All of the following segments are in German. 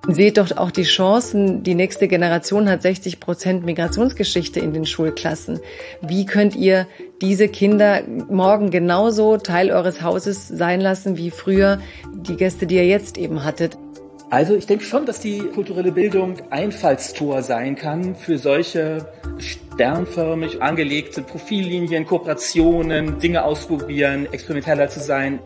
Seht doch auch die Chancen, die nächste Generation hat 60% Migrationsgeschichte in den Schulklassen. Wie könnt ihr diese Kinder morgen genauso Teil eures Hauses sein lassen wie früher die Gäste, die ihr jetzt eben hattet? Also ich denke schon, dass die kulturelle Bildung Einfallstor sein kann für solche sternförmig angelegte Profillinien, Kooperationen, Dinge ausprobieren, experimenteller zu sein.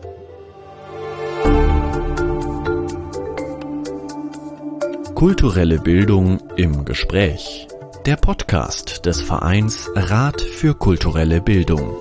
Kulturelle Bildung im Gespräch. Der Podcast des Vereins Rat für kulturelle Bildung.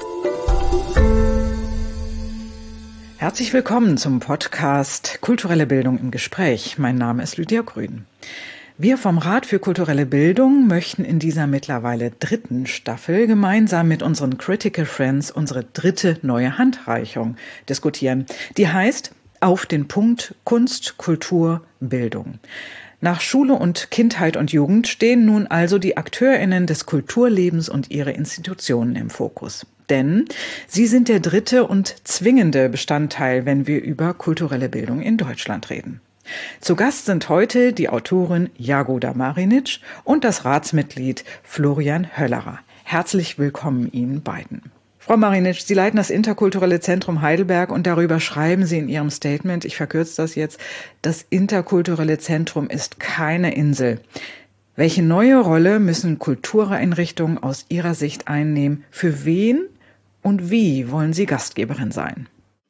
Herzlich willkommen zum Podcast Kulturelle Bildung im Gespräch. Mein Name ist Lydia Grün. Wir vom Rat für kulturelle Bildung möchten in dieser mittlerweile 3. Staffel gemeinsam mit unseren Critical Friends unsere 3. neue Handreichung diskutieren. Die heißt Auf den Punkt Kunst, Kultur, Bildung. Nach Schule und Kindheit und Jugend stehen nun also die AkteurInnen des Kulturlebens und ihre Institutionen im Fokus. Denn sie sind der 3. und zwingende Bestandteil, wenn wir über kulturelle Bildung in Deutschland reden. Zu Gast sind heute die Autorin Jagoda Marinic und das Ratsmitglied Florian Höllerer. Herzlich willkommen Ihnen beiden. Frau Marinic, Sie leiten das Interkulturelle Zentrum Heidelberg und darüber schreiben Sie in Ihrem Statement, ich verkürze das jetzt, das Interkulturelle Zentrum ist keine Insel. Welche neue Rolle müssen Kultureinrichtungen aus Ihrer Sicht einnehmen? Für wen und wie wollen Sie Gastgeberin sein?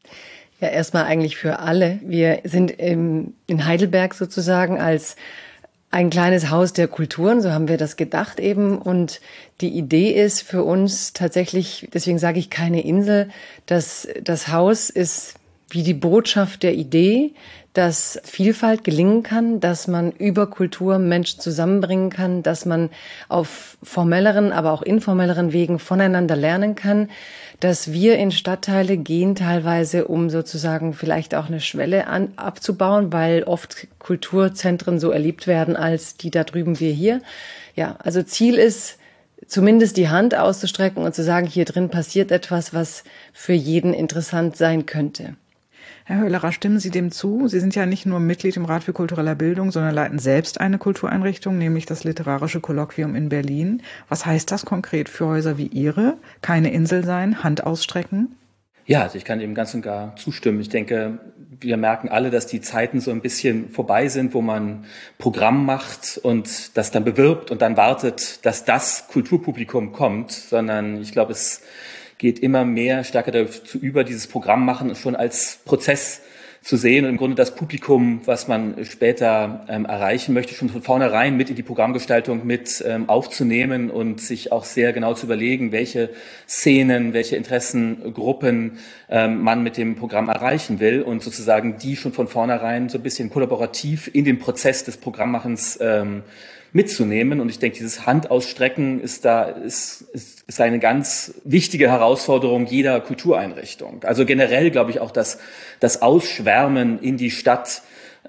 Ja, erstmal eigentlich für alle. Wir sind in Heidelberg sozusagen als ein kleines Haus der Kulturen, so haben wir das gedacht eben. Und die Idee ist für uns tatsächlich, deswegen sage ich keine Insel, dass das Haus ist wie die Botschaft der Idee, dass Vielfalt gelingen kann, dass man über Kultur Menschen zusammenbringen kann, dass man auf formelleren, aber auch informelleren Wegen voneinander lernen kann, dass wir in Stadtteile gehen teilweise, um sozusagen vielleicht auch eine Schwelle abzubauen, weil oft Kulturzentren so erlebt werden als die da drüben, wir hier. Ja, also Ziel ist, zumindest die Hand auszustrecken und zu sagen, hier drin passiert etwas, was für jeden interessant sein könnte. Herr Höllerer, stimmen Sie dem zu? Sie sind ja nicht nur Mitglied im Rat für kulturelle Bildung, sondern leiten selbst eine Kultureinrichtung, nämlich das Literarische Kolloquium in Berlin. Was heißt das konkret für Häuser wie Ihre? Keine Insel sein, Hand ausstrecken? Ja, also ich kann dem ganz und gar zustimmen. Ich denke, wir merken alle, dass die Zeiten so ein bisschen vorbei sind, wo man Programm macht und das dann bewirbt und dann wartet, dass das Kulturpublikum kommt, sondern ich glaube, es geht immer mehr stärker dazu über, dieses Programm machen schon als Prozess zu sehen und im Grunde das Publikum, was man später erreichen möchte, schon von vornherein mit in die Programmgestaltung mit aufzunehmen und sich auch sehr genau zu überlegen, welche Szenen, welche Interessengruppen man mit dem Programm erreichen will und sozusagen die schon von vornherein so ein bisschen kollaborativ in den Prozess des Programmmachens mitzunehmen. Und ich denke, dieses Handausstrecken ist eine ganz wichtige Herausforderung jeder Kultureinrichtung. Also generell glaube ich auch, dass das Ausschwärmen in die Stadt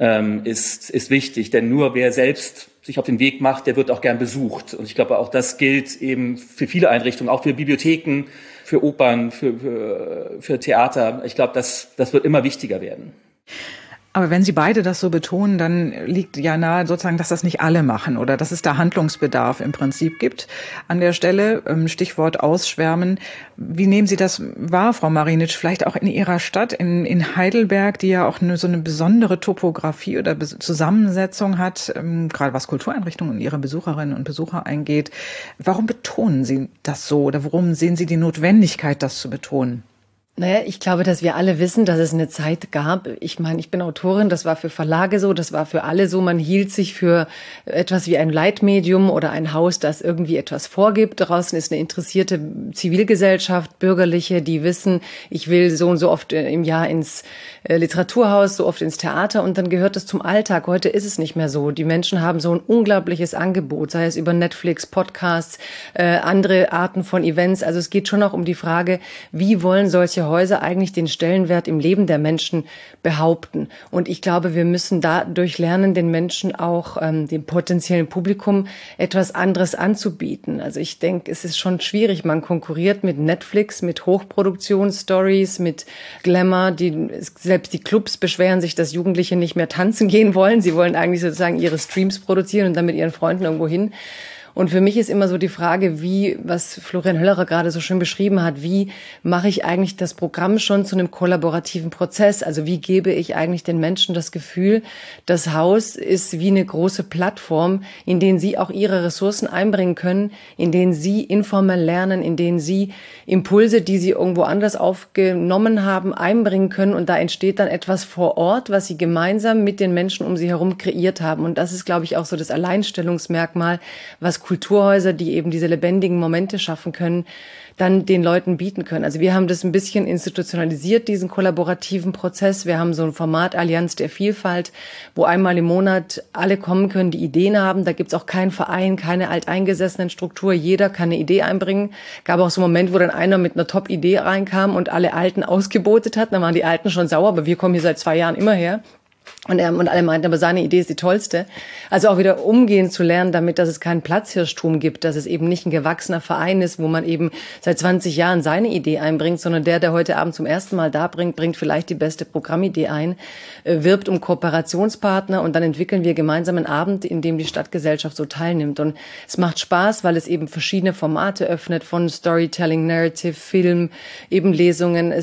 ist wichtig, denn nur wer selbst sich auf den Weg macht, der wird auch gern besucht. Und ich glaube, auch das gilt eben für viele Einrichtungen, auch für Bibliotheken, für Opern, für Theater. Ich glaube, das wird immer wichtiger werden. Aber wenn Sie beide das so betonen, dann liegt ja nahe sozusagen, dass das nicht alle machen oder dass es da Handlungsbedarf im Prinzip gibt an der Stelle. Stichwort Ausschwärmen. Wie nehmen Sie das wahr, Frau Marinic? Vielleicht auch in Ihrer Stadt, in Heidelberg, die ja auch so eine besondere Topografie oder Zusammensetzung hat, gerade was Kultureinrichtungen und ihre Besucherinnen und Besucher eingeht. Warum betonen Sie das so oder warum sehen Sie die Notwendigkeit, das zu betonen? Naja, ich glaube, dass wir alle wissen, dass es eine Zeit gab. Ich meine, ich bin Autorin, das war für Verlage so, das war für alle so. Man hielt sich für etwas wie ein Leitmedium oder ein Haus, das irgendwie etwas vorgibt. Draußen ist eine interessierte Zivilgesellschaft, Bürgerliche, die wissen, ich will so und so oft im Jahr ins Literaturhaus, so oft ins Theater und dann gehört es zum Alltag. Heute ist es nicht mehr so. Die Menschen haben so ein unglaubliches Angebot, sei es über Netflix, Podcasts, andere Arten von Events. Also es geht schon auch um die Frage, wie wollen solche solche Häuser eigentlich den Stellenwert im Leben der Menschen behaupten. Und ich glaube, wir müssen dadurch lernen, den Menschen auch, dem potenziellen Publikum etwas anderes anzubieten. Also ich denke, es ist schon schwierig. Man konkurriert mit Netflix, mit Hochproduktionsstories, mit Glamour. Selbst die Clubs beschweren sich, dass Jugendliche nicht mehr tanzen gehen wollen. Sie wollen eigentlich sozusagen ihre Streams produzieren und dann mit ihren Freunden irgendwo hin. Und für mich ist immer so die Frage, was Florian Höllerer gerade so schön beschrieben hat, wie mache ich eigentlich das Programm schon zu einem kollaborativen Prozess? Also wie gebe ich eigentlich den Menschen das Gefühl, das Haus ist wie eine große Plattform, in denen sie auch ihre Ressourcen einbringen können, in denen sie informell lernen, in denen sie Impulse, die sie irgendwo anders aufgenommen haben, einbringen können. Und da entsteht dann etwas vor Ort, was sie gemeinsam mit den Menschen um sie herum kreiert haben. Und das ist, glaube ich, auch so das Alleinstellungsmerkmal, was Kulturhäuser, die eben diese lebendigen Momente schaffen können, dann den Leuten bieten können. Also wir haben das ein bisschen institutionalisiert, diesen kollaborativen Prozess. Wir haben so ein Format Allianz der Vielfalt, wo einmal im Monat alle kommen können, die Ideen haben. Da gibt's auch keinen Verein, keine alteingesessenen Struktur. Jeder kann eine Idee einbringen. Gab auch so einen Moment, wo dann einer mit einer Top-Idee reinkam und alle Alten ausgebotet hat. Dann waren die Alten schon sauer, aber wir kommen hier seit 2 Jahren immer her. Und alle meinten, aber seine Idee ist die tollste. Also auch wieder umgehen zu lernen damit, dass es keinen Platzhirschtum gibt, dass es eben nicht ein gewachsener Verein ist, wo man eben seit 20 Jahren seine Idee einbringt, sondern der heute Abend zum ersten Mal da bringt vielleicht die beste Programmidee ein, wirbt um Kooperationspartner und dann entwickeln wir gemeinsam einen Abend, in dem die Stadtgesellschaft so teilnimmt. Und es macht Spaß, weil es eben verschiedene Formate öffnet, von Storytelling, Narrative, Film, eben Lesungen.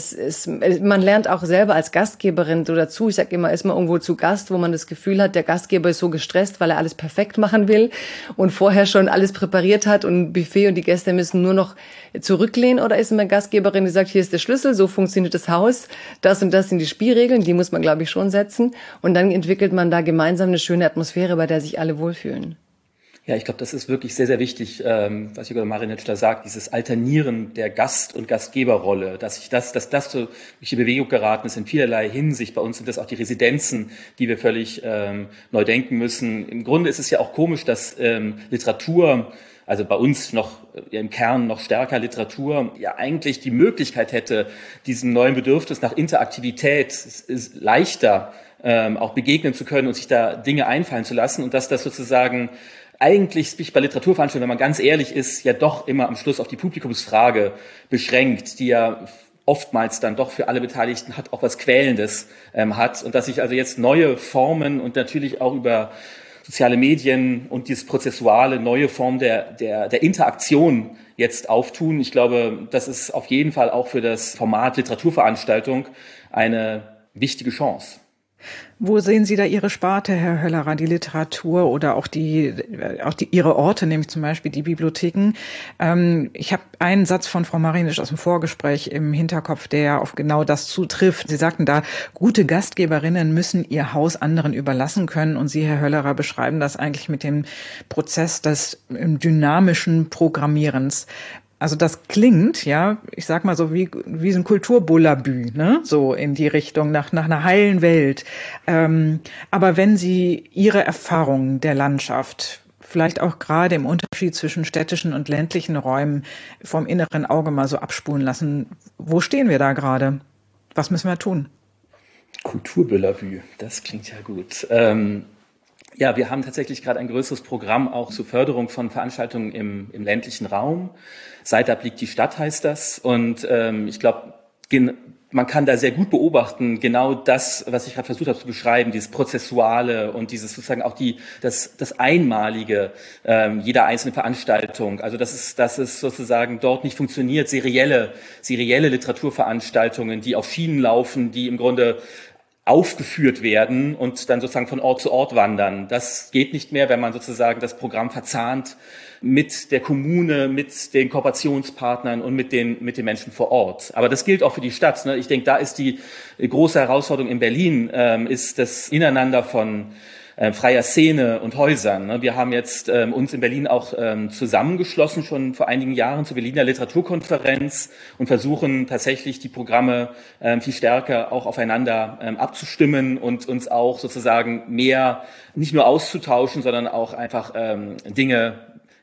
Man lernt auch selber als Gastgeberin so dazu. Ich sage immer, ist man irgendwo zu Gast, wo man das Gefühl hat, der Gastgeber ist so gestresst, weil er alles perfekt machen will und vorher schon alles präpariert hat und ein Buffet und die Gäste müssen nur noch zurücklehnen, oder ist man Gastgeberin, die sagt, hier ist der Schlüssel, so funktioniert das Haus, das und das sind die Spielregeln, die muss man, glaube ich, schon setzen und dann entwickelt man da gemeinsam eine schöne Atmosphäre, bei der sich alle wohlfühlen. Ja, ich glaube, das ist wirklich sehr, sehr wichtig, was Jürgen Marinitsch da sagt, dieses Alternieren der Gast- und Gastgeberrolle, dass das so durch die Bewegung geraten ist in vielerlei Hinsicht. Bei uns sind das auch die Residenzen, die wir völlig neu denken müssen. Im Grunde ist es ja auch komisch, dass Literatur, also bei uns noch im Kern noch stärker Literatur, ja eigentlich die Möglichkeit hätte, diesem neuen Bedürfnis nach Interaktivität ist leichter auch begegnen zu können und sich da Dinge einfallen zu lassen und dass das sozusagen eigentlich sich bei Literaturveranstaltungen, wenn man ganz ehrlich ist, ja doch immer am Schluss auf die Publikumsfrage beschränkt, die ja oftmals dann doch für alle Beteiligten auch was Quälendes hat und dass sich also jetzt neue Formen und natürlich auch über soziale Medien und dieses prozessuale neue Form der Interaktion jetzt auftun. Ich glaube, das ist auf jeden Fall auch für das Format Literaturveranstaltung eine wichtige Chance. Wo sehen Sie da Ihre Sparte, Herr Höllerer, die Literatur oder auch Ihre Orte, nämlich zum Beispiel die Bibliotheken? Ich habe einen Satz von Frau Marinitsch aus dem Vorgespräch im Hinterkopf, der auf genau das zutrifft. Sie sagten da, gute Gastgeberinnen müssen ihr Haus anderen überlassen können. Und Sie, Herr Höllerer, beschreiben das eigentlich mit dem Prozess des dynamischen Programmierens. Also das klingt, ja, ich sag mal so wie so ein Kulturbullabü, ne, so in die Richtung nach einer heilen Welt. Aber wenn Sie Ihre Erfahrungen der Landschaft, vielleicht auch gerade im Unterschied zwischen städtischen und ländlichen Räumen vom inneren Auge mal so abspulen lassen, wo stehen wir da gerade? Was müssen wir tun? Kulturbullabü, das klingt ja gut. Ja, wir haben tatsächlich gerade ein größeres Programm auch zur Förderung von Veranstaltungen im ländlichen Raum. Seitab liegt die Stadt, heißt das. Und ich glaube, man kann da sehr gut beobachten, genau das, was ich gerade versucht habe zu beschreiben, dieses Prozessuale und dieses sozusagen auch das Einmalige jeder einzelnen Veranstaltung. Also dass es sozusagen dort nicht funktioniert, serielle Literaturveranstaltungen, die auf Schienen laufen, die im Grunde aufgeführt werden und dann sozusagen von Ort zu Ort wandern. Das geht nicht mehr, wenn man sozusagen das Programm verzahnt mit der Kommune, mit den Kooperationspartnern und mit den Menschen vor Ort. Aber das gilt auch für die Stadt. Ne? Ich denke, da ist die große Herausforderung in Berlin, ist das Ineinander von freier Szene und Häusern. Ne? Wir haben jetzt uns in Berlin auch zusammengeschlossen, schon vor einigen Jahren zur Berliner Literaturkonferenz und versuchen tatsächlich die Programme viel stärker auch aufeinander abzustimmen und uns auch sozusagen mehr nicht nur auszutauschen, sondern auch einfach Dinge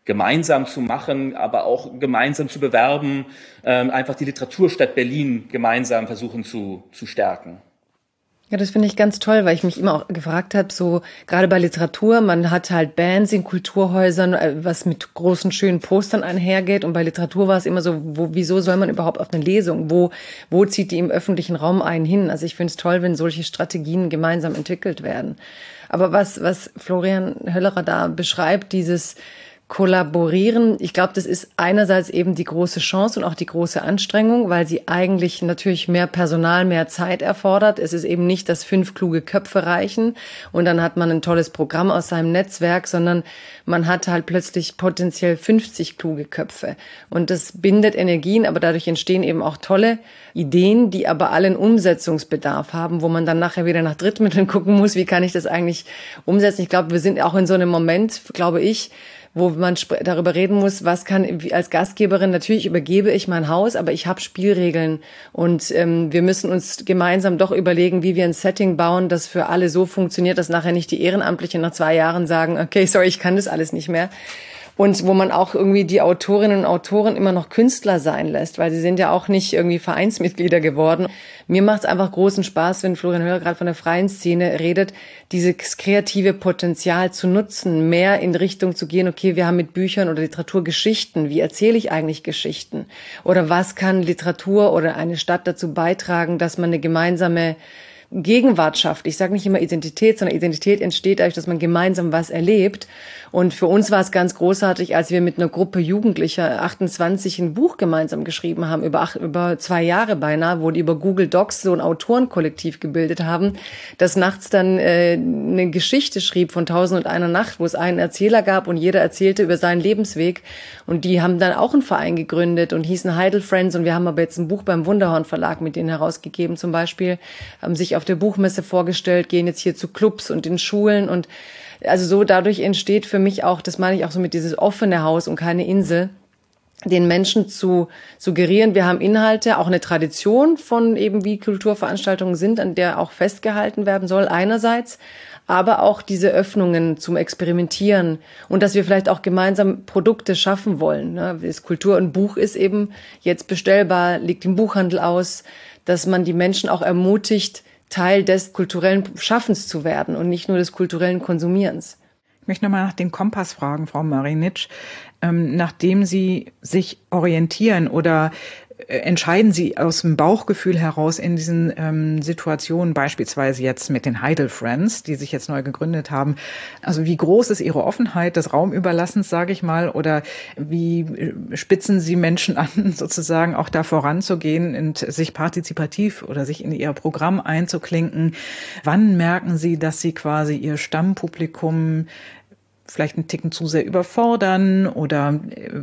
gemeinsam zu machen, aber auch gemeinsam zu bewerben, einfach die Literaturstadt Berlin gemeinsam versuchen zu stärken. Ja, das finde ich ganz toll, weil ich mich immer auch gefragt habe, so gerade bei Literatur, man hat halt Bands in Kulturhäusern, was mit großen, schönen Postern einhergeht. Und bei Literatur war es immer so, wieso soll man überhaupt auf eine Lesung? Wo zieht die im öffentlichen Raum einen hin? Also ich finde es toll, wenn solche Strategien gemeinsam entwickelt werden. Aber was Florian Höllerer da beschreibt, dieses Kollaborieren, ich glaube, das ist einerseits eben die große Chance und auch die große Anstrengung, weil sie eigentlich natürlich mehr Personal, mehr Zeit erfordert. Es ist eben nicht, dass 5 kluge Köpfe reichen und dann hat man ein tolles Programm aus seinem Netzwerk, sondern man hat halt plötzlich potenziell 50 kluge Köpfe. Und das bindet Energien, aber dadurch entstehen eben auch tolle Ideen, die aber alle einen Umsetzungsbedarf haben, wo man dann nachher wieder nach Drittmitteln gucken muss, wie kann ich das eigentlich umsetzen. Ich glaube, wir sind auch in so einem Moment, glaube ich, wo man darüber reden muss, was kann als Gastgeberin, natürlich übergebe ich mein Haus, aber ich habe Spielregeln und wir müssen uns gemeinsam doch überlegen, wie wir ein Setting bauen, das für alle so funktioniert, dass nachher nicht die Ehrenamtlichen nach 2 Jahren sagen, okay, sorry, ich kann das alles nicht mehr. Und wo man auch irgendwie die Autorinnen und Autoren immer noch Künstler sein lässt, weil sie sind ja auch nicht irgendwie Vereinsmitglieder geworden. Mir macht es einfach großen Spaß, wenn Florian Höller gerade von der freien Szene redet, dieses kreative Potenzial zu nutzen, mehr in Richtung zu gehen, okay, wir haben mit Büchern oder Literatur Geschichten. Wie erzähle ich eigentlich Geschichten? Oder was kann Literatur oder eine Stadt dazu beitragen, dass man eine gemeinsame Gegenwart schafft. Ich sage nicht immer Identität, sondern Identität entsteht dadurch, dass man gemeinsam was erlebt. Und für uns war es ganz großartig, als wir mit einer Gruppe Jugendlicher 28 ein Buch gemeinsam geschrieben haben, über 2 Jahre beinahe, wo die über Google Docs so ein Autorenkollektiv gebildet haben, das nachts dann eine Geschichte schrieb von 1001 Nacht, wo es einen Erzähler gab und jeder erzählte über seinen Lebensweg. Und die haben dann auch einen Verein gegründet und hießen Heidel Friends. Und wir haben aber jetzt ein Buch beim Wunderhorn Verlag mit denen herausgegeben zum Beispiel, haben sich auf der Buchmesse vorgestellt, gehen jetzt hier zu Clubs und in Schulen und also so dadurch entsteht für mich auch, das meine ich auch so mit dieses offene Haus und keine Insel, den Menschen zu suggerieren, wir haben Inhalte, auch eine Tradition von eben wie Kulturveranstaltungen sind, an der auch festgehalten werden soll einerseits, aber auch diese Öffnungen zum Experimentieren und dass wir vielleicht auch gemeinsam Produkte schaffen wollen. Das Kultur und Buch ist eben jetzt bestellbar, liegt im Buchhandel aus, dass man die Menschen auch ermutigt, Teil des kulturellen Schaffens zu werden und nicht nur des kulturellen Konsumierens. Ich möchte nochmal nach dem Kompass fragen, Frau Marinitsch. Nachdem Sie sich orientieren oder entscheiden Sie aus dem Bauchgefühl heraus in diesen Situationen, beispielsweise jetzt mit den Heidel Friends, die sich jetzt neu gegründet haben. Also wie groß ist Ihre Offenheit des Raumüberlassens, sage ich mal, oder wie spitzen Sie Menschen an, sozusagen auch da voranzugehen und sich partizipativ oder sich in Ihr Programm einzuklinken? Wann merken Sie, dass Sie quasi Ihr Stammpublikum vielleicht einen Ticken zu sehr überfordern oder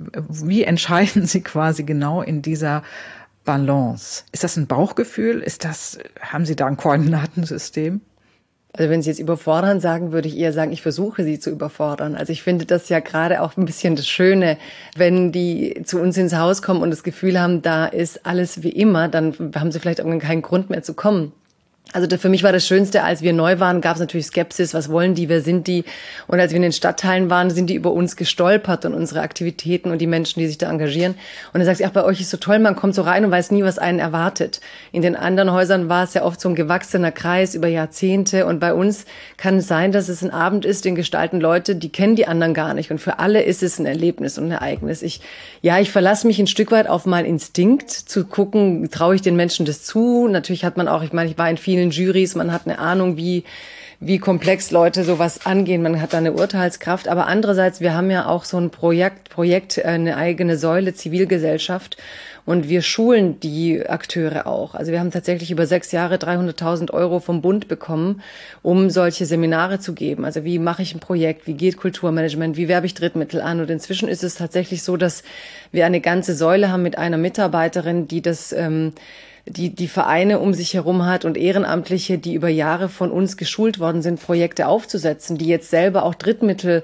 wie entscheiden Sie quasi genau in dieser Balance? Ist das ein Bauchgefühl? Haben Sie da ein Koordinatensystem? Also wenn Sie jetzt überfordern sagen, würde ich eher sagen, ich versuche Sie zu überfordern. Also ich finde das ja gerade auch ein bisschen das Schöne, wenn die zu uns ins Haus kommen und das Gefühl haben, da ist alles wie immer, dann haben sie vielleicht irgendwann keinen Grund mehr zu kommen. Also für mich war das Schönste, als wir neu waren, gab es natürlich Skepsis, was wollen die, wer sind die? Und als wir in den Stadtteilen waren, sind die über uns gestolpert und unsere Aktivitäten und die Menschen, die sich da engagieren. Und dann sagt sie, ach, bei euch ist so toll, man kommt so rein und weiß nie, was einen erwartet. In den anderen Häusern war es ja oft so ein gewachsener Kreis über Jahrzehnte und bei uns kann es sein, dass es ein Abend ist, den gestalten Leute, die kennen die anderen gar nicht und für alle ist es ein Erlebnis und ein Ereignis. Ich verlasse mich ein Stück weit auf meinen Instinkt zu gucken, traue ich den Menschen das zu? Natürlich hat man auch, ich war in vielen Jurys, man hat eine Ahnung, wie komplex Leute sowas angehen, man hat da eine Urteilskraft, aber andererseits, wir haben ja auch so ein Projekt, eine eigene Säule Zivilgesellschaft und wir schulen die Akteure auch. Also wir haben tatsächlich über 6 Jahre 300.000 € vom Bund bekommen, um solche Seminare zu geben. Also wie mache ich ein Projekt, wie geht Kulturmanagement, wie werbe ich Drittmittel an und inzwischen ist es tatsächlich so, dass wir eine ganze Säule haben mit einer Mitarbeiterin, die das die Vereine um sich herum hat und Ehrenamtliche, die über Jahre von uns geschult worden sind, Projekte aufzusetzen, die jetzt selber auch Drittmittel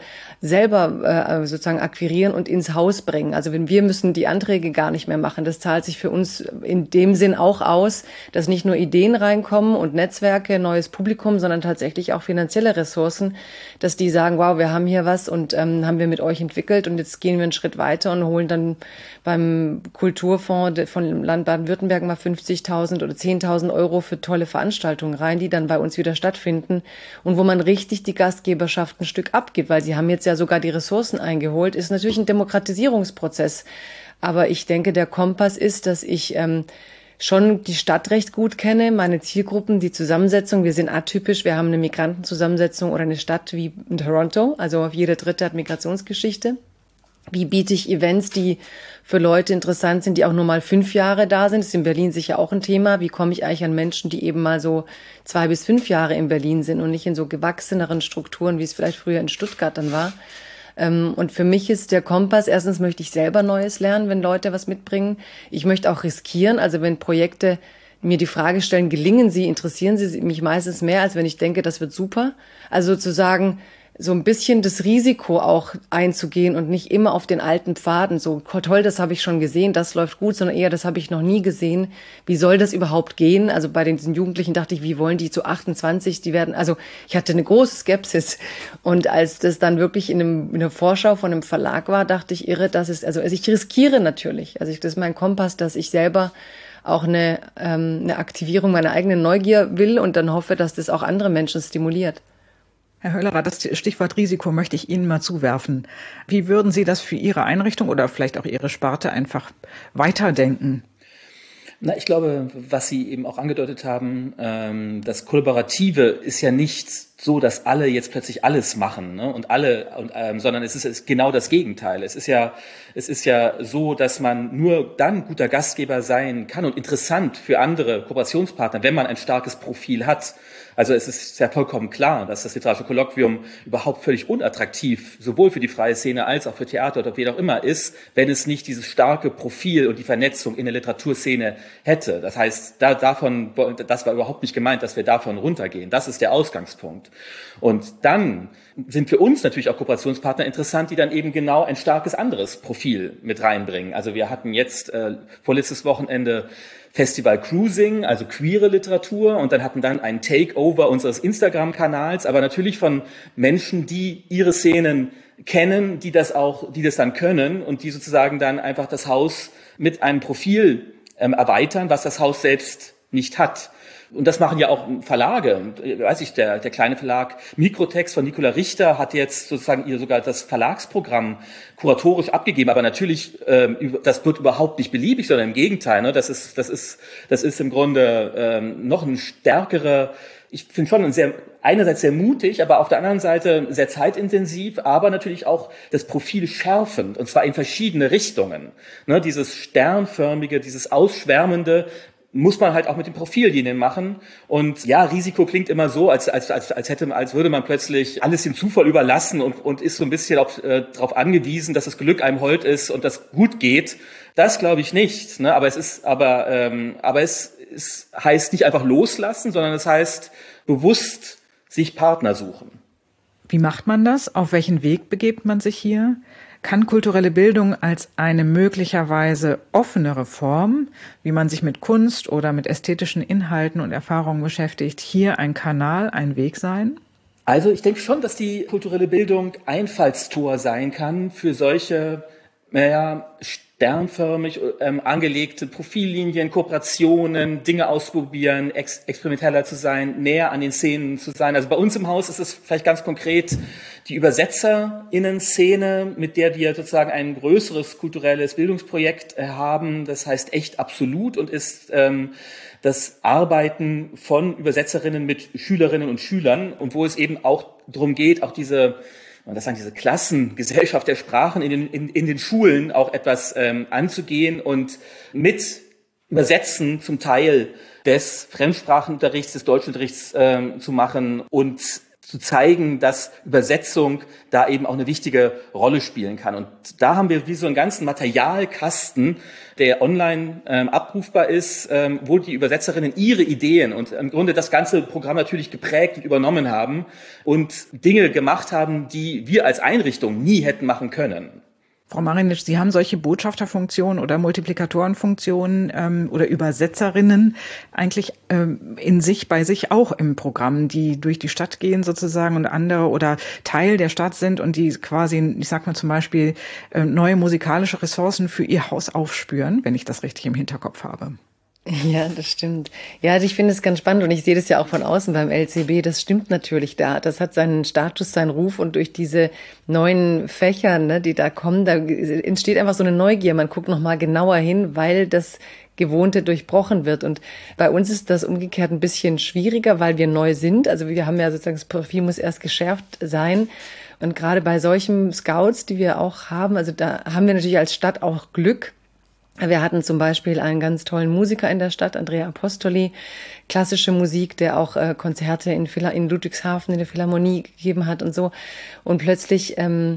selber sozusagen akquirieren und ins Haus bringen. Also wir müssen die Anträge gar nicht mehr machen. Das zahlt sich für uns in dem Sinn auch aus, dass nicht nur Ideen reinkommen und Netzwerke, neues Publikum, sondern tatsächlich auch finanzielle Ressourcen, dass die sagen, wow, wir haben hier was und haben wir mit euch entwickelt und jetzt gehen wir einen Schritt weiter und holen dann beim Kulturfonds von Land Baden-Württemberg mal 50.000 oder 10.000 Euro für tolle Veranstaltungen rein, die dann bei uns wieder stattfinden und wo man richtig die Gastgeberschaft ein Stück abgibt, weil sie haben jetzt ja sogar die Ressourcen eingeholt, ist natürlich ein Demokratisierungsprozess. Aber ich denke, der Kompass ist, dass ich schon die Stadt recht gut kenne, meine Zielgruppen, die Zusammensetzung. Wir sind atypisch, wir haben eine Migrantenzusammensetzung oder eine Stadt wie in Toronto, also jeder Dritte hat Migrationsgeschichte. Wie biete ich Events, die für Leute interessant sind, die auch nur mal 5 Jahre da sind? Das ist in Berlin sicher auch ein Thema. Wie komme ich eigentlich an Menschen, die eben mal so 2 bis 5 Jahre in Berlin sind und nicht in so gewachseneren Strukturen, wie es vielleicht früher in Stuttgart dann war? Und für mich ist der Kompass, erstens möchte ich selber Neues lernen, wenn Leute was mitbringen. Ich möchte auch riskieren, also wenn Projekte mir die Frage stellen, gelingen sie, interessieren sie mich meistens mehr, als wenn ich denke, das wird super. Also sozusagen so ein bisschen das Risiko auch einzugehen und nicht immer auf den alten Pfaden, so toll, das habe ich schon gesehen, das läuft gut, sondern eher, das habe ich noch nie gesehen. Wie soll das überhaupt gehen? Also bei den Jugendlichen dachte ich, wie wollen die zu 28, die werden, also ich hatte eine große Skepsis. Und als das dann wirklich in einer Vorschau von einem Verlag war, dachte ich, irre, das ist, also ich riskiere natürlich. Also das ist mein Kompass, dass ich selber auch eine Aktivierung meiner eigenen Neugier will und dann hoffe, dass das auch andere Menschen stimuliert. Herr Höllerer, das Stichwort Risiko möchte ich Ihnen mal zuwerfen. Wie würden Sie das für Ihre Einrichtung oder vielleicht auch Ihre Sparte einfach weiterdenken? Na, ich glaube, was Sie eben auch angedeutet haben, das Kollaborative ist ja nicht so, dass alle jetzt plötzlich alles machen, ne? Sondern es ist genau das Gegenteil. Es ist ja so, dass man nur dann guter Gastgeber sein kann und interessant für andere Kooperationspartner, wenn man ein starkes Profil hat. Also es ist ja vollkommen klar, dass das literarische Kolloquium überhaupt völlig unattraktiv, sowohl für die freie Szene als auch für Theater oder wie auch immer ist, wenn es nicht dieses starke Profil und die Vernetzung in der Literaturszene hätte. Das heißt, das war überhaupt nicht gemeint, dass wir davon runtergehen. Das ist der Ausgangspunkt. Und dann sind für uns natürlich auch Kooperationspartner interessant, die dann eben genau ein starkes anderes Profil mit reinbringen. Also wir hatten jetzt vorletztes Wochenende Festival Cruising, also queere Literatur, und dann hatten dann ein Takeover unseres Instagram-Kanals, aber natürlich von Menschen, die ihre Szenen kennen, die das dann können und die sozusagen dann einfach das Haus mit einem Profil erweitern, was das Haus selbst nicht hat. Und das machen ja auch Verlage. Der kleine Verlag Mikrotext von Nicola Richter hat jetzt sozusagen sogar das Verlagsprogramm kuratorisch abgegeben. Aber natürlich, das wird überhaupt nicht beliebig, sondern im Gegenteil. Ne? Das ist im Grunde noch ein stärkerer. Ich finde schon einerseits sehr mutig, aber auf der anderen Seite sehr zeitintensiv, aber natürlich auch das Profil schärfend, und zwar in verschiedene Richtungen. Ne? Dieses sternförmige, dieses ausschwärmende muss man halt auch mit den Profillinien machen. Und ja, Risiko klingt immer so, als würde man plötzlich alles dem Zufall überlassen und ist so ein bisschen darauf angewiesen, dass das Glück einem hold ist und das gut geht. Das glaube ich nicht. Ne? Aber es heißt nicht einfach loslassen, sondern es heißt bewusst sich Partner suchen. Wie macht man das? Auf welchen Weg begebt man sich hier? Kann kulturelle Bildung als eine möglicherweise offenere Form, wie man sich mit Kunst oder mit ästhetischen Inhalten und Erfahrungen beschäftigt, hier ein Kanal, ein Weg sein? Also ich denke schon, dass die kulturelle Bildung Einfallstor sein kann für solche, sternförmig angelegte Profillinien, Kooperationen, Dinge ausprobieren, experimenteller zu sein, näher an den Szenen zu sein. Also bei uns im Haus ist es vielleicht ganz konkret die ÜbersetzerInnen-Szene, mit der wir sozusagen ein größeres kulturelles Bildungsprojekt haben. Das heißt echt absolut und ist das Arbeiten von Übersetzerinnen mit Schülerinnen und Schülern, und wo es eben auch darum geht, auch diese Klassengesellschaft der Sprachen in den Schulen auch etwas anzugehen und mit Übersetzen zum Teil des Fremdsprachenunterrichts, des Deutschunterrichts zu machen und zu zeigen, dass Übersetzung da eben auch eine wichtige Rolle spielen kann. Und da haben wir wie so einen ganzen Materialkasten, der online abrufbar ist, wo die Übersetzerinnen ihre Ideen und im Grunde das ganze Programm natürlich geprägt und übernommen haben und Dinge gemacht haben, die wir als Einrichtung nie hätten machen können. Frau Marinic, Sie haben solche Botschafterfunktionen oder Multiplikatorenfunktionen oder Übersetzerinnen eigentlich bei sich auch im Programm, die durch die Stadt gehen sozusagen und andere oder Teil der Stadt sind und die quasi, ich sag mal zum Beispiel, neue musikalische Ressourcen für ihr Haus aufspüren, wenn ich das richtig im Hinterkopf habe. Ja, das stimmt. Ja, also ich finde es ganz spannend und ich sehe das ja auch von außen beim LCB. Das stimmt natürlich da. Das hat seinen Status, seinen Ruf und durch diese neuen Fächer, ne, die da kommen, da entsteht einfach so eine Neugier. Man guckt noch mal genauer hin, weil das Gewohnte durchbrochen wird. Und bei uns ist das umgekehrt ein bisschen schwieriger, weil wir neu sind. Also wir haben ja sozusagen, das Profil muss erst geschärft sein. Und gerade bei solchen Scouts, die wir auch haben, also da haben wir natürlich als Stadt auch Glück. Wir hatten zum Beispiel einen ganz tollen Musiker in der Stadt, Andrea Apostoli, klassische Musik, der auch Konzerte in Ludwigshafen in der Philharmonie gegeben hat und so. Und plötzlich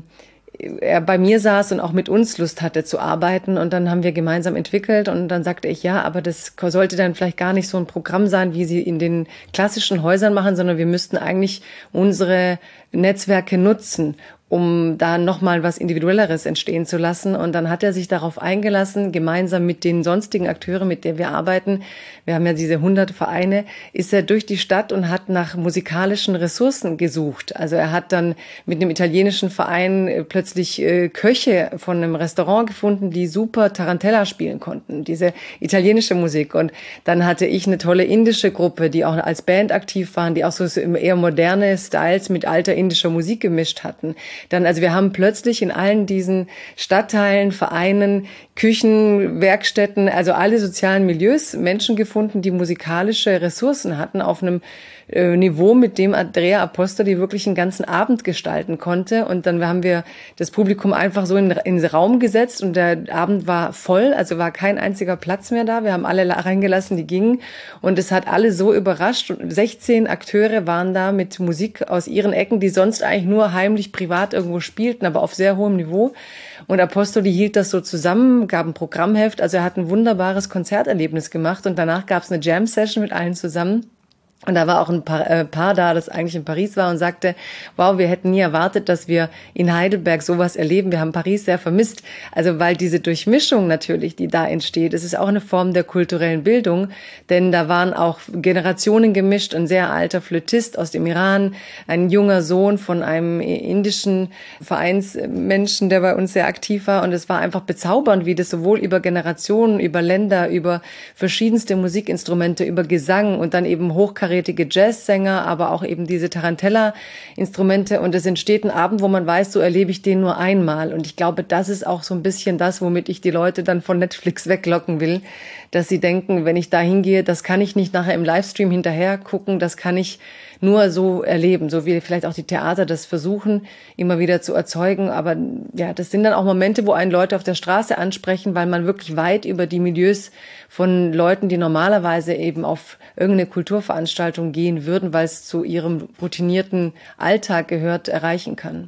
er bei mir saß und auch mit uns Lust hatte zu arbeiten und dann haben wir gemeinsam entwickelt und dann sagte ich, ja, aber das sollte dann vielleicht gar nicht so ein Programm sein, wie sie in den klassischen Häusern machen, sondern wir müssten eigentlich unsere Netzwerke nutzen, um da nochmal was Individuelleres entstehen zu lassen. Und dann hat er sich darauf eingelassen, gemeinsam mit den sonstigen Akteuren, mit denen wir arbeiten, wir haben ja diese 100 Vereine, ist er durch die Stadt und hat nach musikalischen Ressourcen gesucht. Also er hat dann mit einem italienischen Verein plötzlich Köche von einem Restaurant gefunden, die super Tarantella spielen konnten, diese italienische Musik. Und dann hatte ich eine tolle indische Gruppe, die auch als Band aktiv waren, die auch so eher moderne Styles mit alter indischer Musik gemischt hatten. Dann, also wir haben plötzlich in allen diesen Stadtteilen, Vereinen, Küchen, Werkstätten, also alle sozialen Milieus Menschen gefunden, die musikalische Ressourcen hatten auf einem Niveau, mit dem Andrea Apostoli wirklich einen ganzen Abend gestalten konnte. Und dann haben wir das Publikum einfach so in den Raum gesetzt und der Abend war voll, also war kein einziger Platz mehr da. Wir haben alle reingelassen, die gingen. Und es hat alle so überrascht. Und 16 Akteure waren da mit Musik aus ihren Ecken, die sonst eigentlich nur heimlich privat irgendwo spielten, aber auf sehr hohem Niveau. Und Apostoli hielt das so zusammen, gab ein Programmheft. Also er hat ein wunderbares Konzerterlebnis gemacht. Und danach gab es eine Jam-Session mit allen zusammen. Und da war auch ein Paar da, das eigentlich in Paris war und sagte, wow, wir hätten nie erwartet, dass wir in Heidelberg sowas erleben. Wir haben Paris sehr vermisst. Also weil diese Durchmischung natürlich, die da entsteht, es ist auch eine Form der kulturellen Bildung, denn da waren auch Generationen gemischt, ein sehr alter Flötist aus dem Iran, ein junger Sohn von einem indischen Vereinsmenschen, der bei uns sehr aktiv war. Und es war einfach bezaubernd, wie das sowohl über Generationen, über Länder, über verschiedenste Musikinstrumente, über Gesang und dann eben hochkarätige Jazzsänger, aber auch eben diese Tarantella-Instrumente. Und es entsteht ein Abend, wo man weiß, so erlebe ich den nur einmal. Und ich glaube, das ist auch so ein bisschen das, womit ich die Leute dann von Netflix weglocken will, dass sie denken, wenn ich da hingehe, das kann ich nicht nachher im Livestream hinterher gucken, das kann ich nur so erleben, so wie vielleicht auch die Theater das versuchen, immer wieder zu erzeugen. Aber ja, das sind dann auch Momente, wo einen Leute auf der Straße ansprechen, weil man wirklich weit über die Milieus von Leuten, die normalerweise eben auf irgendeine Kulturveranstaltung gehen würden, weil es zu ihrem routinierten Alltag gehört, erreichen kann.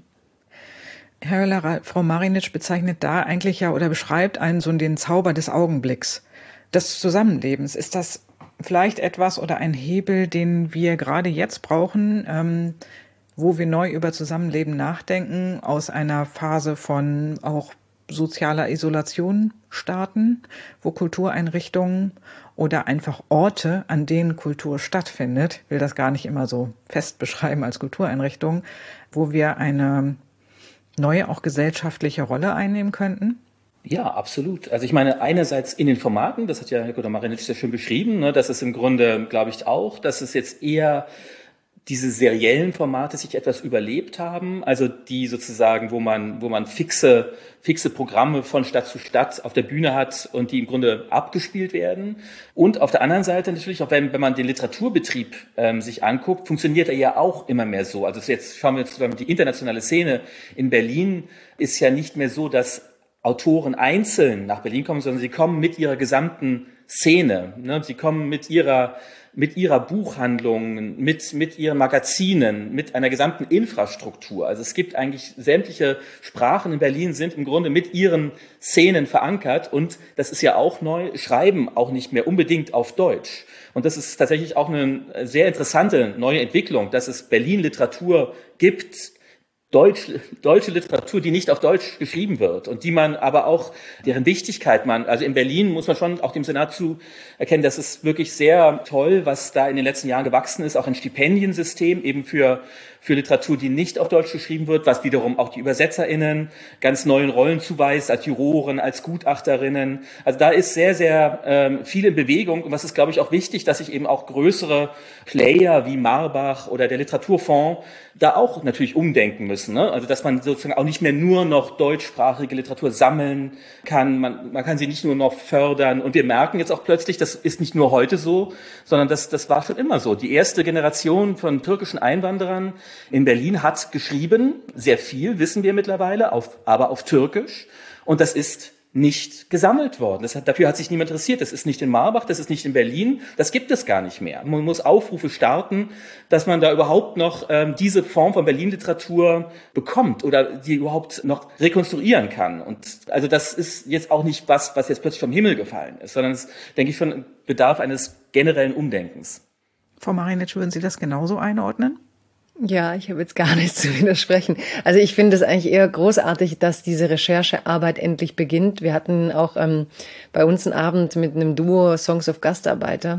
Herr Höller, Frau Marinic bezeichnet da eigentlich ja oder beschreibt einen so den Zauber des Augenblicks, des Zusammenlebens. Ist das vielleicht etwas oder ein Hebel, den wir gerade jetzt brauchen, wo wir neu über Zusammenleben nachdenken, aus einer Phase von auch sozialer Isolation starten, wo Kultureinrichtungen oder einfach Orte, an denen Kultur stattfindet, will das gar nicht immer so fest beschreiben als Kultureinrichtung, wo wir eine neue, auch gesellschaftliche Rolle einnehmen könnten? Ja, absolut. Also ich meine, einerseits in den Formaten, das hat ja Herr Marinic sehr schön beschrieben, ne, das ist im Grunde, glaube ich, auch, dass es jetzt eher diese seriellen Formate sich etwas überlebt haben, also die sozusagen, wo man fixe Programme von Stadt zu Stadt auf der Bühne hat und die im Grunde abgespielt werden. Und auf der anderen Seite natürlich auch, wenn man den Literaturbetrieb sich anguckt, funktioniert er ja auch immer mehr so. Also jetzt schauen wir jetzt die internationale Szene in Berlin ist ja nicht mehr so, dass Autoren einzeln nach Berlin kommen, sondern sie kommen mit ihrer gesamten Szene. Ne? Sie kommen mit ihrer mit ihrer Buchhandlung, mit ihren Magazinen, mit einer gesamten Infrastruktur. Also es gibt eigentlich sämtliche Sprachen in Berlin sind im Grunde mit ihren Szenen verankert und das ist ja auch neu, schreiben auch nicht mehr unbedingt auf Deutsch. Und das ist tatsächlich auch eine sehr interessante neue Entwicklung, dass es Berlin-Literatur gibt, deutsche Literatur, die nicht auf Deutsch geschrieben wird und die man aber auch, deren Wichtigkeit also in Berlin muss man schon auch dem Senat zu erkennen, das ist wirklich sehr toll, was da in den letzten Jahren gewachsen ist, auch ein Stipendiensystem eben für Literatur, die nicht auf Deutsch geschrieben wird, was wiederum auch die ÜbersetzerInnen ganz neuen Rollen zuweist, als Juroren, als Gutachterinnen. Also da ist sehr, sehr viel in Bewegung und was ist, glaube ich, auch wichtig, dass sich eben auch größere Player wie Marbach oder der Literaturfonds da auch natürlich umdenken müssen. Ne? Also dass man sozusagen auch nicht mehr nur noch deutschsprachige Literatur sammeln kann, man kann sie nicht nur noch fördern und wir merken jetzt auch plötzlich, das ist nicht nur heute so, sondern das war schon immer so. Die erste Generation von türkischen Einwanderern in Berlin hat geschrieben, sehr viel, wissen wir mittlerweile, aber auf Türkisch. Und das ist nicht gesammelt worden. Dafür hat sich niemand interessiert. Das ist nicht in Marbach, das ist nicht in Berlin, das gibt es gar nicht mehr. Man muss Aufrufe starten, dass man da überhaupt noch diese Form von Berlin-Literatur bekommt oder die überhaupt noch rekonstruieren kann. Und also das ist jetzt auch nicht was jetzt plötzlich vom Himmel gefallen ist, sondern es, denke ich, von Bedarf eines generellen Umdenkens. Frau Marinitsch, würden Sie das genauso einordnen? Ja, ich habe jetzt gar nichts zu widersprechen. Also ich finde es eigentlich eher großartig, dass diese Recherchearbeit endlich beginnt. Wir hatten auch bei uns einen Abend mit einem Duo Songs of Gastarbeiter,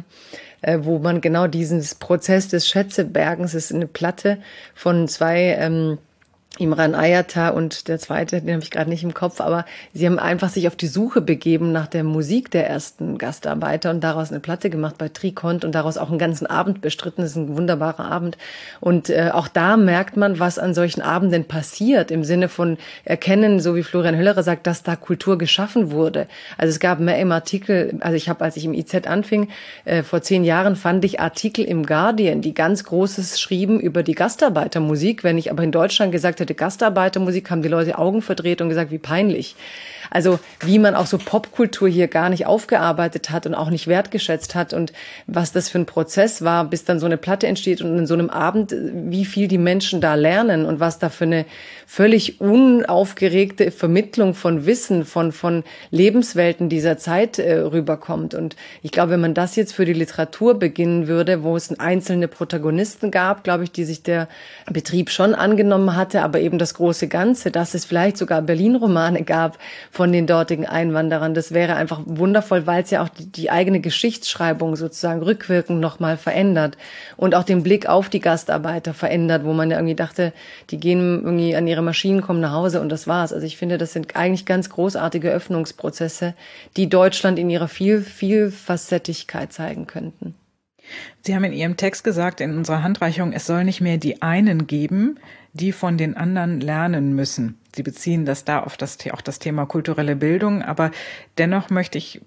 wo man genau diesen Prozess des Schätzebergens, das ist eine Platte von zwei Imran Ayata und der zweite, den habe ich gerade nicht im Kopf, aber sie haben einfach sich auf die Suche begeben nach der Musik der ersten Gastarbeiter und daraus eine Platte gemacht bei Trikont und daraus auch einen ganzen Abend bestritten. Das ist ein wunderbarer Abend. Und auch da merkt man, was an solchen Abenden passiert, im Sinne von erkennen, so wie Florian Höllerer sagt, dass da Kultur geschaffen wurde. Also es gab mehr im Artikel, also als ich im IZ anfing, vor 10 Jahren fand ich Artikel im Guardian, die ganz Großes schrieben über die Gastarbeitermusik. Wenn ich aber in Deutschland gesagt hätte, Gastarbeitermusik, haben die Leute Augen verdreht und gesagt, wie peinlich. Also wie man auch so Popkultur hier gar nicht aufgearbeitet hat und auch nicht wertgeschätzt hat und was das für ein Prozess war, bis dann so eine Platte entsteht und in so einem Abend, wie viel die Menschen da lernen und was da für eine völlig unaufgeregte Vermittlung von Wissen, von Lebenswelten dieser Zeit rüberkommt. Und ich glaube, wenn man das jetzt für die Literatur beginnen würde, wo es einzelne Protagonisten gab, glaube ich, die sich der Betrieb schon angenommen hatte, aber eben das große Ganze, dass es vielleicht sogar Berlin-Romane gab von den dortigen Einwanderern. Das wäre einfach wundervoll, weil es ja auch die eigene Geschichtsschreibung sozusagen rückwirkend nochmal verändert und auch den Blick auf die Gastarbeiter verändert, wo man ja irgendwie dachte, die gehen irgendwie an ihre Maschinen, kommen nach Hause und das war's. Also ich finde, das sind eigentlich ganz großartige Öffnungsprozesse, die Deutschland in ihrer Vielfacettigkeit zeigen könnten. Sie haben in Ihrem Text gesagt, in unserer Handreichung, es soll nicht mehr die einen geben, die von den anderen lernen müssen. Sie beziehen das da auf auch das Thema kulturelle Bildung, aber dennoch möchte ich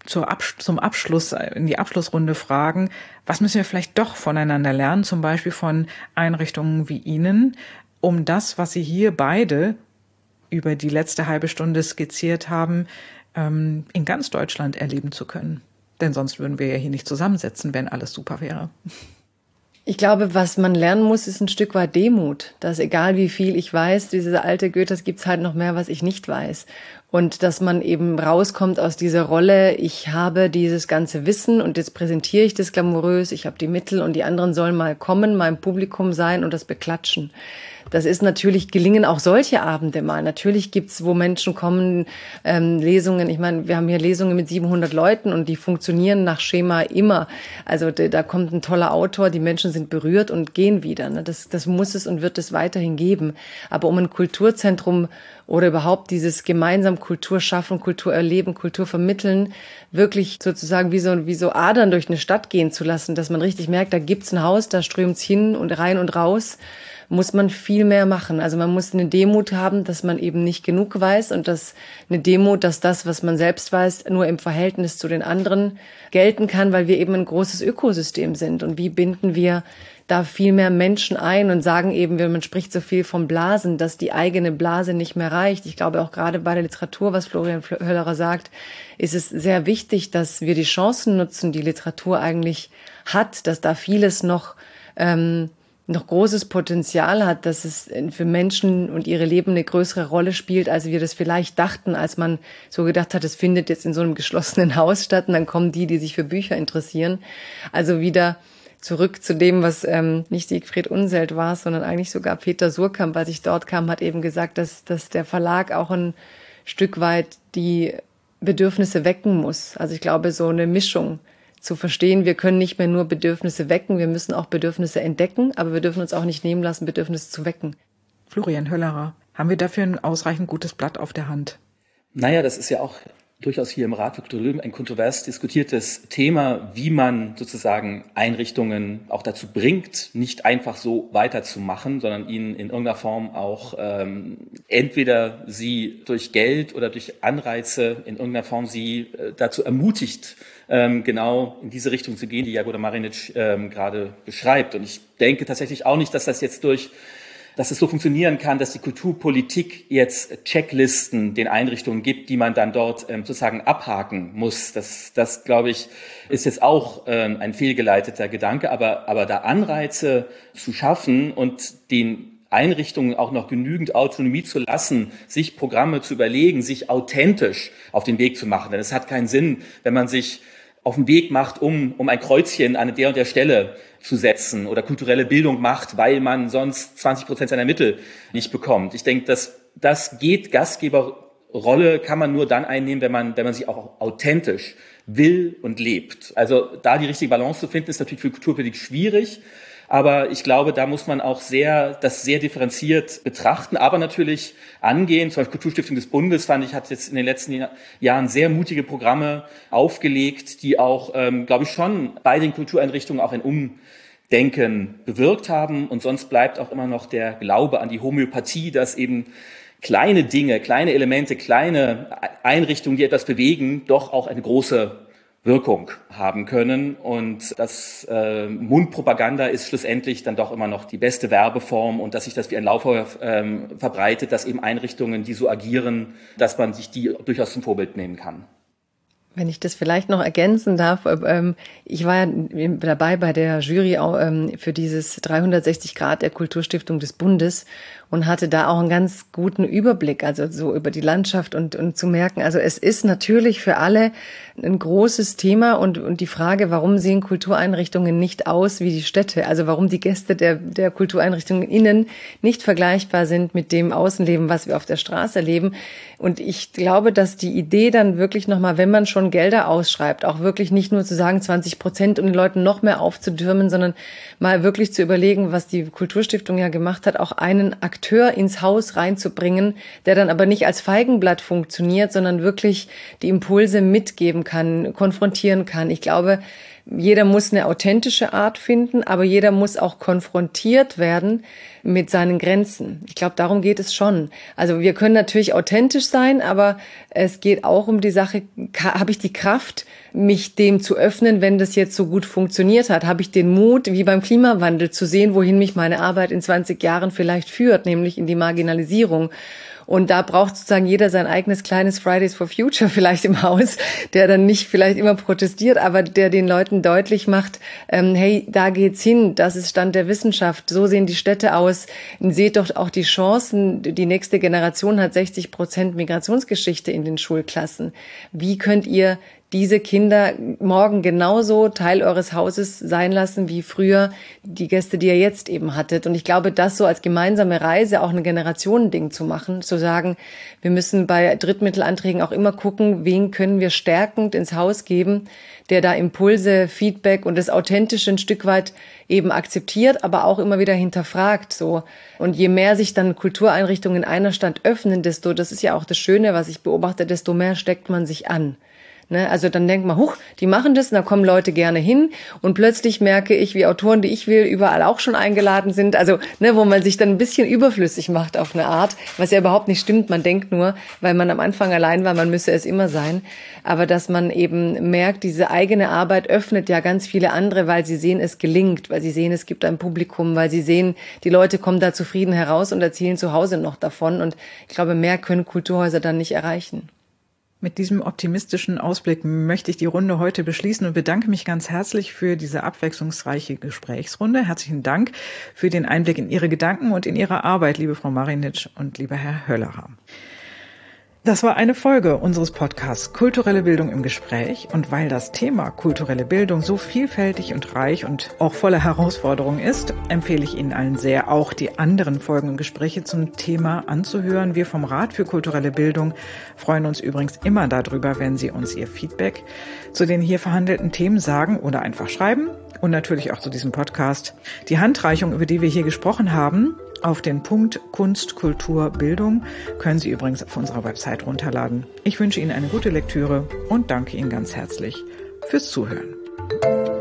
zum Abschluss, in die Abschlussrunde fragen, was müssen wir vielleicht doch voneinander lernen, zum Beispiel von Einrichtungen wie Ihnen, um das, was Sie hier beide über die letzte halbe Stunde skizziert haben, in ganz Deutschland erleben zu können. Denn sonst würden wir ja hier nicht zusammensitzen, wenn alles super wäre. Ich glaube, was man lernen muss, ist ein Stück weit Demut. Dass egal wie viel ich weiß, diese alte Goethe, es gibt halt noch mehr, was ich nicht weiß. Und dass man eben rauskommt aus dieser Rolle, ich habe dieses ganze Wissen und jetzt präsentiere ich das glamourös, ich habe die Mittel und die anderen sollen mal kommen, mal im Publikum sein und das beklatschen. Das ist natürlich, gelingen auch solche Abende mal. Natürlich gibt's, wo Menschen kommen, Lesungen. Ich meine, wir haben hier Lesungen mit 700 Leuten und die funktionieren nach Schema immer. Also da kommt ein toller Autor, die Menschen sind berührt und gehen wieder. Ne? Das muss es und wird es weiterhin geben. Aber um ein Kulturzentrum oder überhaupt dieses gemeinsam Kultur schaffen, Kultur erleben, Kultur vermitteln, wirklich sozusagen wie so Adern durch eine Stadt gehen zu lassen, dass man richtig merkt, da gibt's ein Haus, da strömt's hin und rein und raus, muss man viel mehr machen. Also man muss eine Demut haben, dass man eben nicht genug weiß und eine Demut, dass das, was man selbst weiß, nur im Verhältnis zu den anderen gelten kann, weil wir eben ein großes Ökosystem sind. Und wie binden wir da viel mehr Menschen ein und sagen eben, wenn man spricht so viel von Blasen, dass die eigene Blase nicht mehr reicht. Ich glaube auch gerade bei der Literatur, was Florian Höllerer sagt, ist es sehr wichtig, dass wir die Chancen nutzen, die Literatur eigentlich hat, dass da vieles noch großes Potenzial hat, dass es für Menschen und ihre Leben eine größere Rolle spielt, als wir das vielleicht dachten, als man so gedacht hat, es findet jetzt in so einem geschlossenen Haus statt und dann kommen die sich für Bücher interessieren. Also wieder zurück zu dem, was nicht Siegfried Unseld war, sondern eigentlich sogar Peter Suhrkamp, als ich dort kam, hat eben gesagt, dass der Verlag auch ein Stück weit die Bedürfnisse wecken muss. Also ich glaube, so eine Mischung zu verstehen, wir können nicht mehr nur Bedürfnisse wecken, wir müssen auch Bedürfnisse entdecken, aber wir dürfen uns auch nicht nehmen lassen, Bedürfnisse zu wecken. Florian Höllerer, haben wir dafür ein ausreichend gutes Blatt auf der Hand? Naja, das ist ja auch durchaus hier im Rat für kulturelle Bildung ein kontrovers diskutiertes Thema, wie man sozusagen Einrichtungen auch dazu bringt, nicht einfach so weiterzumachen, sondern ihnen in irgendeiner Form auch entweder sie durch Geld oder durch Anreize in irgendeiner Form sie dazu ermutigt, genau in diese Richtung zu gehen, die Jagoda Marinic gerade beschreibt. Und ich denke tatsächlich auch nicht, dass es so funktionieren kann, dass die Kulturpolitik jetzt Checklisten den Einrichtungen gibt, die man dann dort sozusagen abhaken muss. Das glaube ich, ist jetzt auch ein fehlgeleiteter Gedanke, aber da Anreize zu schaffen und den Einrichtungen auch noch genügend Autonomie zu lassen, sich Programme zu überlegen, sich authentisch auf den Weg zu machen. Denn es hat keinen Sinn, wenn man sich auf den Weg macht, um ein Kreuzchen an der und der Stelle zu setzen oder kulturelle Bildung macht, weil man sonst 20% seiner Mittel nicht bekommt. Ich denke, das geht, Gastgeberrolle kann man nur dann einnehmen, wenn man sie auch authentisch will und lebt. Also da die richtige Balance zu finden, ist natürlich für Kulturpolitik schwierig. Aber ich glaube, da muss man auch das sehr differenziert betrachten, aber natürlich angehen. Zum Beispiel Kulturstiftung des Bundes, fand ich, hat jetzt in den letzten Jahren sehr mutige Programme aufgelegt, die auch, glaube ich, schon bei den Kultureinrichtungen auch ein Umdenken bewirkt haben. Und sonst bleibt auch immer noch der Glaube an die Homöopathie, dass eben kleine Dinge, kleine Elemente, kleine Einrichtungen, die etwas bewegen, doch auch eine große Wirkung haben können. Und das Mundpropaganda ist schlussendlich dann doch immer noch die beste Werbeform und dass sich das wie ein Lauffeuer verbreitet, dass eben Einrichtungen, die so agieren, dass man sich die durchaus zum Vorbild nehmen kann. Wenn ich das vielleicht noch ergänzen darf, ich war ja dabei bei der Jury für dieses 360 Grad der Kulturstiftung des Bundes und hatte da auch einen ganz guten Überblick, also so über die Landschaft und zu merken, also es ist natürlich für alle ein großes Thema und die Frage, warum sehen Kultureinrichtungen nicht aus wie die Städte, also warum die Gäste der Kultureinrichtungen innen nicht vergleichbar sind mit dem Außenleben, was wir auf der Straße erleben. Und ich glaube, dass die Idee dann wirklich nochmal, wenn man schon Gelder ausschreibt, auch wirklich nicht nur zu sagen 20% und den Leuten noch mehr aufzudürmen, sondern mal wirklich zu überlegen, was die Kulturstiftung ja gemacht hat, auch einen Akteur ins Haus reinzubringen, der dann aber nicht als Feigenblatt funktioniert, sondern wirklich die Impulse mitgeben kann, konfrontieren kann. Ich glaube, jeder muss eine authentische Art finden, aber jeder muss auch konfrontiert werden mit seinen Grenzen. Ich glaube, darum geht es schon. Also wir können natürlich authentisch sein, aber es geht auch um die Sache, habe ich die Kraft, mich dem zu öffnen, wenn das jetzt so gut funktioniert hat? Habe ich den Mut, wie beim Klimawandel, zu sehen, wohin mich meine Arbeit in 20 Jahren vielleicht führt, nämlich in die Marginalisierung? Und da braucht sozusagen jeder sein eigenes kleines Fridays for Future vielleicht im Haus, der dann nicht vielleicht immer protestiert, aber der den Leuten deutlich macht, hey, da geht's hin, das ist Stand der Wissenschaft, so sehen die Städte aus. Und seht doch auch die Chancen, die nächste Generation hat 60% Migrationsgeschichte in den Schulklassen. Wie könnt ihr diese Kinder morgen genauso Teil eures Hauses sein lassen wie früher die Gäste, die ihr jetzt eben hattet? Und ich glaube, das so als gemeinsame Reise auch ein Generationending zu machen, zu sagen, wir müssen bei Drittmittelanträgen auch immer gucken, wen können wir stärkend ins Haus geben, der da Impulse, Feedback und das Authentische ein Stück weit eben akzeptiert, aber auch immer wieder hinterfragt, so. Und je mehr sich dann Kultureinrichtungen in einer Stadt öffnen, das ist ja auch das Schöne, was ich beobachte, desto mehr steckt man sich an. Ne? Also dann denkt man, huch, die machen das und da kommen Leute gerne hin und plötzlich merke ich, wie Autoren, die ich will, überall auch schon eingeladen sind. Also wo man sich dann ein bisschen überflüssig macht auf eine Art, was ja überhaupt nicht stimmt. Man denkt nur, weil man am Anfang allein war, man müsse es immer sein. Aber dass man eben merkt, diese eigene Arbeit öffnet ja ganz viele andere, weil sie sehen, es gelingt, weil sie sehen, es gibt ein Publikum, weil sie sehen, die Leute kommen da zufrieden heraus und erzählen zu Hause noch davon. Und ich glaube, mehr können Kulturhäuser dann nicht erreichen. Mit diesem optimistischen Ausblick möchte ich die Runde heute beschließen und bedanke mich ganz herzlich für diese abwechslungsreiche Gesprächsrunde. Herzlichen Dank für den Einblick in Ihre Gedanken und in Ihre Arbeit, liebe Frau Marinitsch und lieber Herr Höllerer. Das war eine Folge unseres Podcasts Kulturelle Bildung im Gespräch. Und weil das Thema kulturelle Bildung so vielfältig und reich und auch voller Herausforderungen ist, empfehle ich Ihnen allen sehr, auch die anderen Folgen und Gespräche zum Thema anzuhören. Wir vom Rat für kulturelle Bildung freuen uns übrigens immer darüber, wenn Sie uns Ihr Feedback zu den hier verhandelten Themen sagen oder einfach schreiben. Und natürlich auch zu diesem Podcast. Die Handreichung, über die wir hier gesprochen haben, auf den Punkt Kunst, Kultur, Bildung, können Sie übrigens auf unserer Website runterladen. Ich wünsche Ihnen eine gute Lektüre und danke Ihnen ganz herzlich fürs Zuhören.